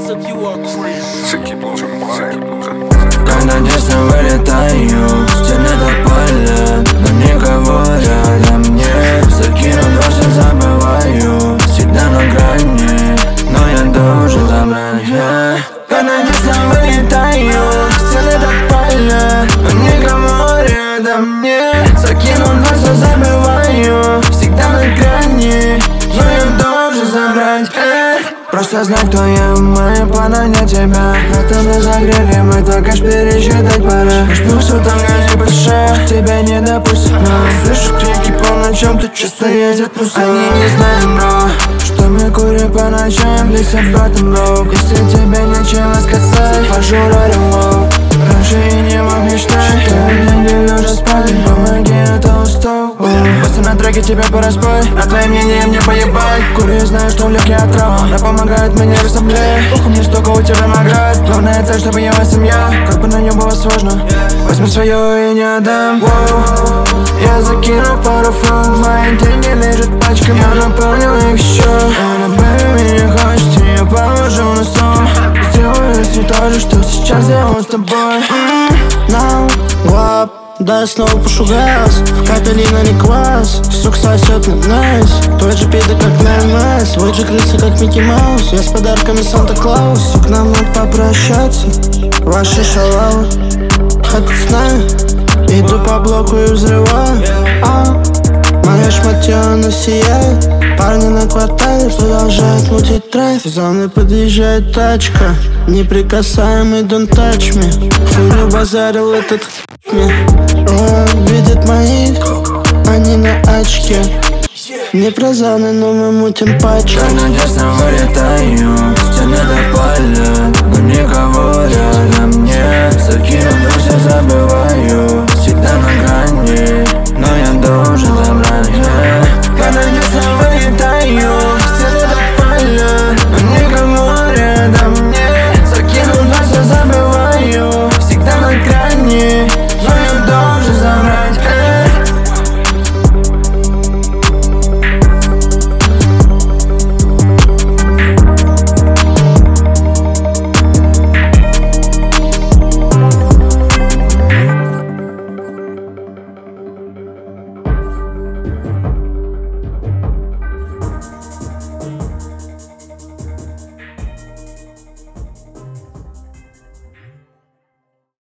Когда тесно вылетаю, стены так палят, но никого рядом нет. Закинуть бросить забываю, всегда на грани, но я должен забрать. Когда тесно вылетаю, стены так палят, но никого рядом нет. Закинуть бросить забываю, всегда на грани, но я должен забрать. Просто знай, кто я, мои планы не тебя. Это мы загрели, мы только ж пересчитать пора. Жду все там, где больше тебя не допустят, но слышу крики по ночам, тут часто ездят мусор. Они не знают, бро, что мы курим по ночам, здесь об этом, бро. Если тебе нечего сказать, хожу рарим, лоу. Раньше и не мог мечтать, неделю уже спали, помоги, это устал. Просто на треке тебя по разбой, на твое мнение мне поебать. Курю, знаю, что легкий отрава, она помогает мне расслаблять. Уху, мне столько у тебя наград, главная цель, чтобы я семья. Как бы на нем было сложно, возьму свое и не отдам. Я закину пару фунт, мои деньги лежат пачками, я наполнил их еще. Она, baby, не хочет, я положу на стол. Сделаю все то же, что сейчас делаю с тобой. Now, wap, да я снова пушу газ. В капеле не квас, сук сосет на найс. Тот же пида как на МС, вот же крыса как Микки Маус. Я с подарками Санта-Клаус, сук, нам надо попрощаться. Ваши шалавы, хоть с нами, иду по блоку и взрываю. Моя шматья, она сияет. Парни на квартале продолжают мутить драйв. За мной подъезжает тачка, неприкасаемый, don't touch me. Хуйню базарил этот мне. Видят моих, они на очке. Не прозаны, но мы мутим пачку. Когда тесно вылетаю, стены так палят, но никого рядом нет. Закину